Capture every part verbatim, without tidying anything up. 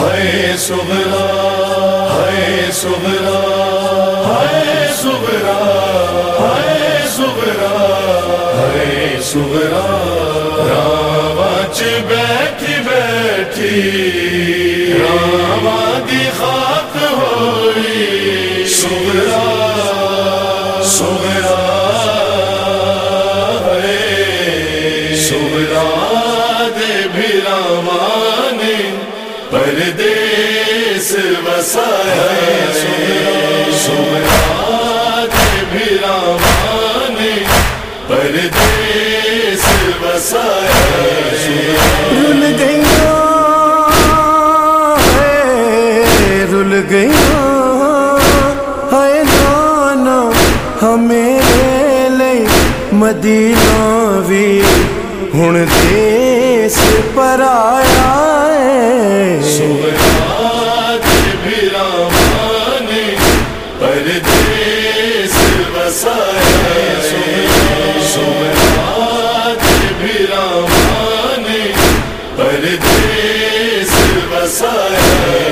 ہے صغرا ہے صغرا ہے صغرا ہے صغرا ہے صغرا راواں چ بیٹھی بیٹھی راواں دی خاک ہوئی صغرا صغرا ہے صغرا دے بھی راواں نے پردیس وسایا صغرا دے بھی راواں نے پردیس وسایا رل گئیاں ہے رل گئیاں ہے نانا ہمیرے لئی مدینہ وی ہن دیس پر آیا ہے صغرا دے بھی راواں نے پردیس وسایا صغرا دے بھی راواں نے پردیس وسایا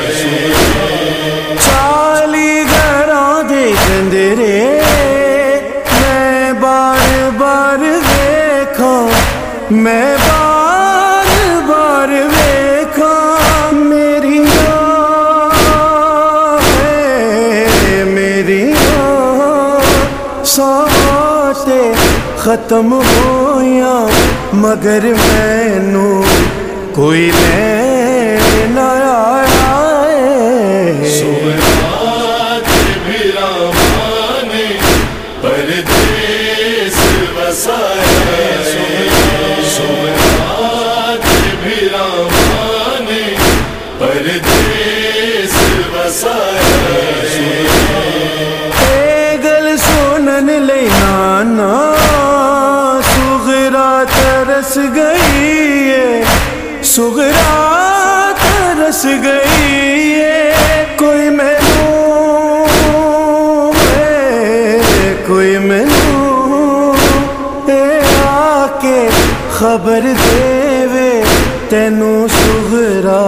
چالی گھراں دے گندرے میں بار بار ویکھاں میں بار بار ویکھاں میری ہے میری ساتے ختم ہویاں مگر مینوں کوئی لین نہ آیا ہے صغرا دے بھی راواں نے پردیس وسایا صغرا دے بھی راواں نے پردیس وسایا اے گل سنن لئی نانا صغرا ترس گئی ہے صغرا ترس گئی ہے کوئی مینوں ہے کوئی مینوں اے آ کے خبر دے وے تینوں صغرا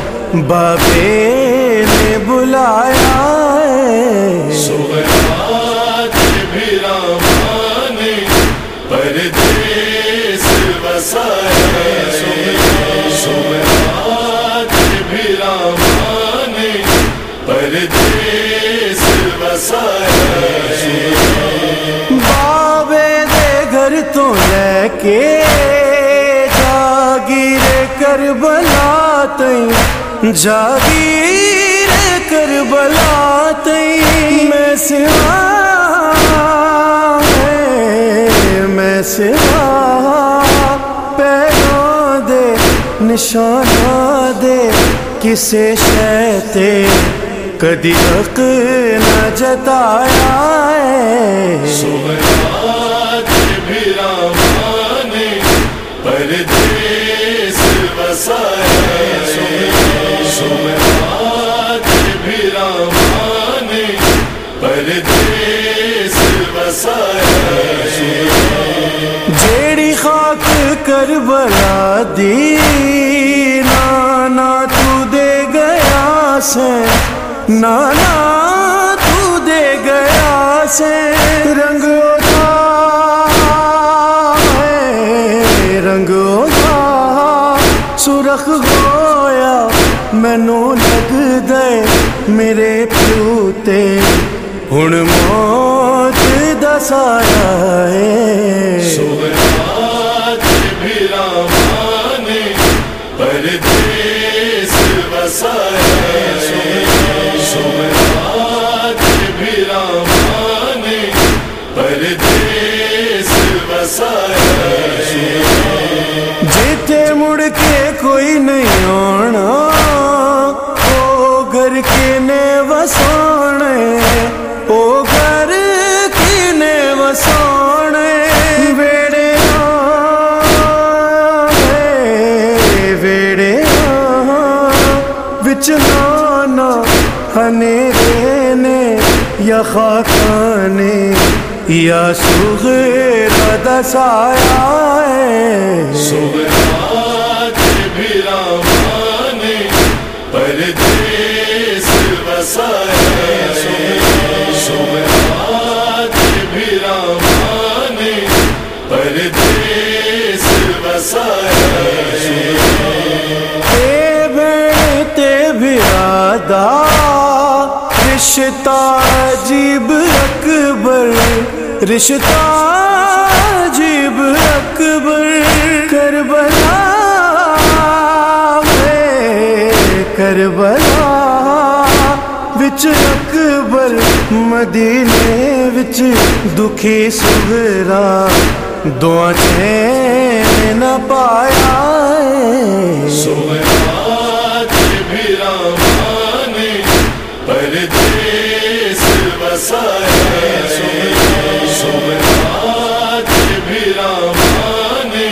بابے نے بلایا ہے صغرا دے بھی راواں نے پردیس وسایا صغرا دے بھی راواں نے پردیس وسایا بابے دے گھر تو لے کے جاگیر کربلا تئیں جاگیر کربلا تئیں میں سوا میں سوا پیروں دے نشانہ دے کسے شے تے کدی حق نہ جتایا ہے صغرا دے بھی راواں نے پردیس وسایا صغرا دے بھی راواں نے پردیس وسایا جیڑی خاک کربلا دی نانا تو دے گیا سے نانا تو دے گیا سے رنگ اٹھا ہے رنگ اٹھا سرخ گویا مینوں لگ دے میرے پیو تے ہن موت دا سایہ ہے صغرا دے بھی راواں نے پردیس وسایا صغرا دے بھی راواں نے پردیس وسایا جیتے مڑ کے کوئی نہیں آنا او گھر کینے وسانے او گھر کینے وسانے ویڑے ویڑے وچ نانا ہنیرے نے یا خاکانے یا صغرا دا سایہ ہے صغرا دے بھی راواں نے پر پردیس بسایا سواد بھی راما نے پردیس بسایا اے بیٹے برادہ رشتہ عجیب اکبر رشتہ عجیب اکبر کربلا میں کربلا وچ اکبر مدینے وچ دکھی سغرا دعا چین نہ پایا سواد بھی راما نے پردیس بسایا سواد بھی راما نے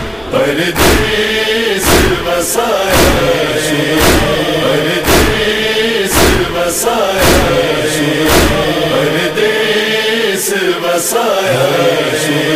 پردیس بسایا پردیس بسایا پردیس بسایا